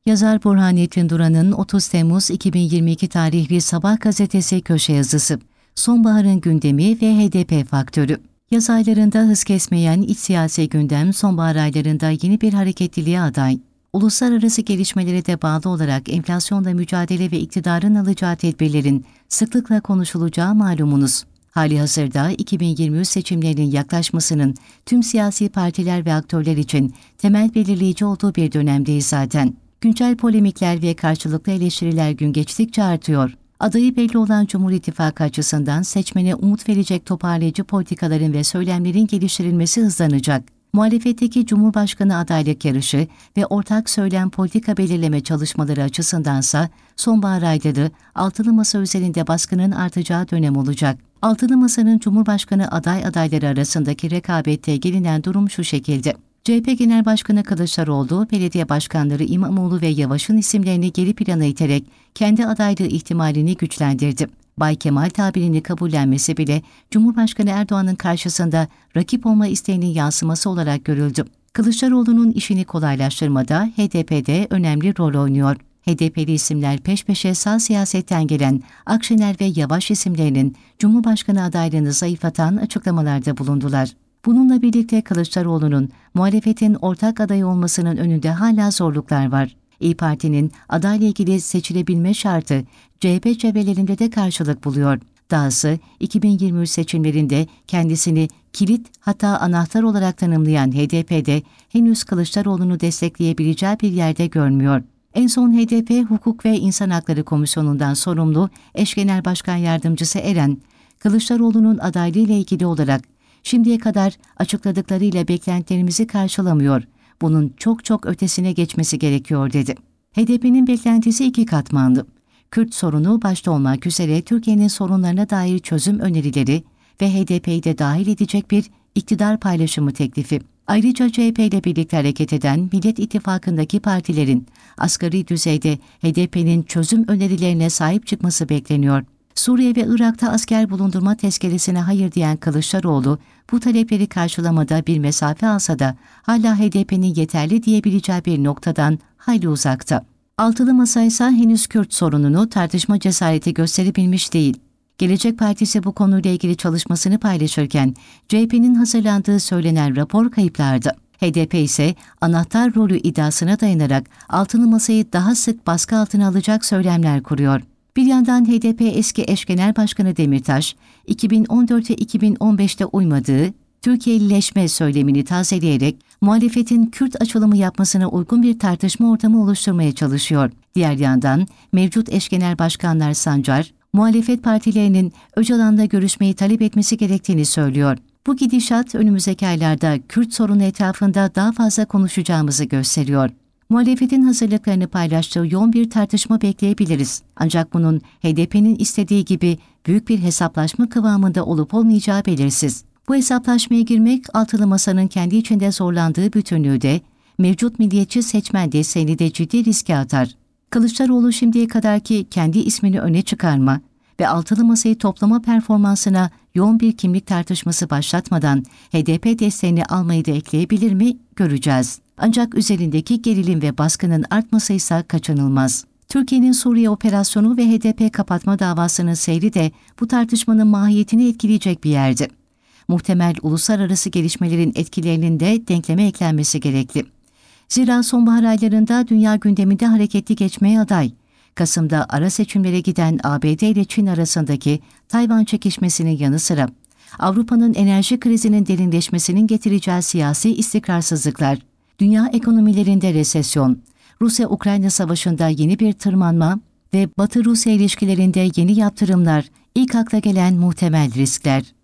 Yazar Burhanettin Duran'ın 30 Temmuz 2022 tarihli Sabah gazetesi köşe yazısı. Sonbaharın gündemi ve HDP faktörü. Yaz aylarında hız kesmeyen iç siyasi gündem sonbahar aylarında yeni bir hareketliliğe aday. Uluslararası gelişmelere de bağlı olarak enflasyonla mücadele ve iktidarın alacağı tedbirlerin sıklıkla konuşulacağı malumunuz. Halihazırda 2023 seçimlerinin yaklaşmasının tüm siyasi partiler ve aktörler için temel belirleyici olduğu bir dönemdeyiz zaten. Güncel polemikler ve karşılıklı eleştiriler gün geçtikçe artıyor. Adayı belli olan Cumhur İttifakı açısından seçmene umut verecek toparlayıcı politikaların ve söylemlerin geliştirilmesi hızlanacak. Muhalefetteki Cumhurbaşkanı adaylık yarışı ve ortak söylem politika belirleme çalışmaları açısındansa sonbahar ayları Altılı Masa üzerinde baskının artacağı dönem olacak. Altılı Masa'nın Cumhurbaşkanı adayları arasındaki rekabette gelinen durum şu şekilde. CHP Genel Başkanı Kılıçdaroğlu, belediye başkanları İmamoğlu ve Yavaş'ın isimlerini geri plana iterek kendi adaylığı ihtimalini güçlendirdi. Bay Kemal tabirini kabullenmesi bile Cumhurbaşkanı Erdoğan'ın karşısında rakip olma isteğinin yansıması olarak görüldü. Kılıçdaroğlu'nun işini kolaylaştırmada HDP'de önemli rol oynuyor. HDP'li isimler peş peşe sağ siyasetten gelen Akşener ve Yavaş isimlerinin Cumhurbaşkanı adaylığını zayıflatan açıklamalarda bulundular. Bununla birlikte Kılıçdaroğlu'nun muhalefetin ortak adayı olmasının önünde hala zorluklar var. İYİ Parti'nin adayla ilgili seçilebilme şartı CHP çevrelerinde de karşılık buluyor. Dahası 2023 seçimlerinde kendisini kilit hatta anahtar olarak tanımlayan HDP'de henüz Kılıçdaroğlu'nu destekleyebileceği bir yerde görmüyor. En son HDP Hukuk ve İnsan Hakları Komisyonu'ndan sorumlu eş genel başkan yardımcısı Eren, Kılıçdaroğlu'nun adaylığı ile ilgili olarak şimdiye kadar açıkladıklarıyla beklentilerimizi karşılamıyor. Bunun çok ötesine geçmesi gerekiyor dedi. HDP'nin beklentisi iki katmanlı. Kürt sorunu başta olmak üzere Türkiye'nin sorunlarına dair çözüm önerileri ve HDP'yi de dahil edecek bir iktidar paylaşımı teklifi. Ayrıca CHP ile birlikte hareket eden Millet İttifakı'ndaki partilerin asgari düzeyde HDP'nin çözüm önerilerine sahip çıkması bekleniyor. Suriye ve Irak'ta asker bulundurma tezkeresine hayır diyen Kılıçdaroğlu, bu talepleri karşılamada bir mesafe alsa da hala HDP'nin yeterli diyebileceği bir noktadan hayli uzakta. Altılı Masa ise henüz Kürt sorununu tartışma cesareti gösterebilmiş değil. Gelecek Partisi bu konuyla ilgili çalışmasını paylaşırken CHP'nin hazırlandığı söylenen rapor kayıplardı. HDP ise anahtar rolü iddiasına dayanarak Altılı Masa'yı daha sık baskı altına alacak söylemler kuruyor. Bir yandan HDP eski eş genel başkanı Demirtaş, 2014 ve 2015'te uymadığı Türkiye'lileşme söylemini tazeleyerek muhalefetin Kürt açılımı yapmasına uygun bir tartışma ortamı oluşturmaya çalışıyor. Diğer yandan mevcut eş genel başkanlar Sancar, muhalefet partilerinin Öcalan'la görüşmeyi talep etmesi gerektiğini söylüyor. Bu gidişat önümüzdeki aylarda Kürt sorunu etrafında daha fazla konuşacağımızı gösteriyor. Muhalefetin hazırlıklarını paylaştığı yoğun bir tartışma bekleyebiliriz. Ancak bunun HDP'nin istediği gibi büyük bir hesaplaşma kıvamında olup olmayacağı belirsiz. Bu hesaplaşmaya girmek Altılı Masa'nın kendi içinde zorlandığı bütünlüğü de, mevcut milliyetçi seçmen desteğini de ciddi riske atar. Kılıçdaroğlu şimdiye kadarki kendi ismini öne çıkarma ve Altılı Masa'yı toplama performansına yoğun bir kimlik tartışması başlatmadan HDP desteğini almayı da ekleyebilir mi göreceğiz. Ancak üzerindeki gerilim ve baskının artması ise kaçınılmaz. Türkiye'nin Suriye operasyonu ve HDP kapatma davasının seyri de bu tartışmanın mahiyetini etkileyecek bir yerde. Muhtemel uluslararası gelişmelerin etkilerinin de denkleme eklenmesi gerekli. Zira sonbahar aylarında dünya gündeminde hareketli geçmeye aday. Kasım'da ara seçimlere giden ABD ile Çin arasındaki Tayvan çekişmesinin yanı sıra Avrupa'nın enerji krizinin derinleşmesinin getireceği siyasi istikrarsızlıklar, dünya ekonomilerinde resesyon, Rusya-Ukrayna savaşında yeni bir tırmanma ve Batı-Rusya ilişkilerinde yeni yaptırımlar ilk akla gelen muhtemel riskler.